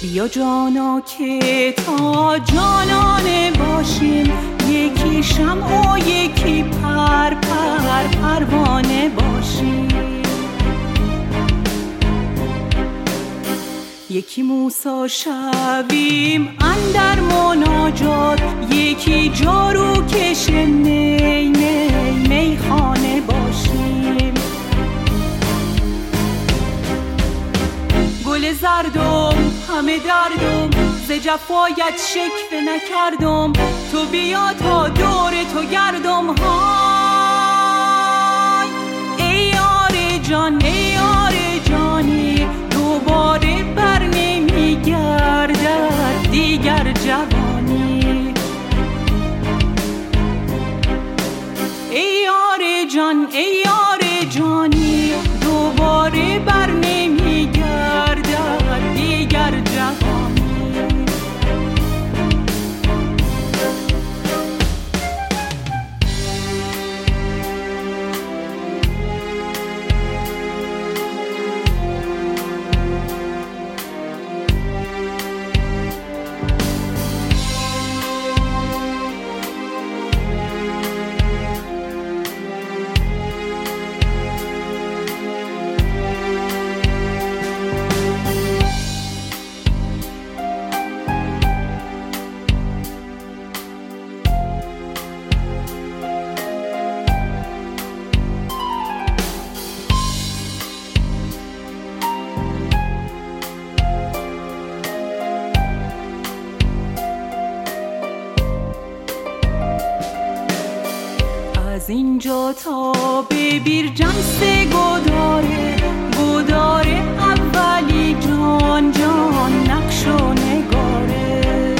بیا جانا که تا جانانه باشیم، یکی شمع و یکی پروانه باشیم، یکی موسی شویم اندر مناجات، یکی جارو کش میخانه باشیم. گل زردم همه دردم، ز جفایت شکوه نکردم، تو بیا تا دور تو گردم. های ای یار جان ای یار جانی، دوباره بر نمیگردد دیگر جوانی. ای یار جان ای یار جانی، دوباره بر نمیگردد دیگر جوانی. از اینجا تا به بیرجنس گداره اولی جان نقش و نگاره.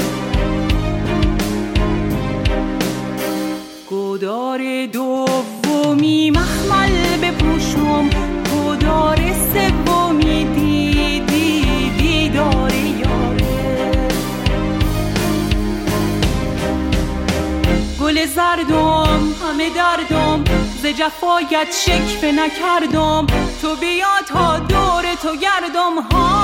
گدار دومی مخمل بپوشم، گدار سومی دیدار یاره. گل زردم همه دردم، ز جفایت شکوه نکردم، تو بیا تا دور تو گردم. ها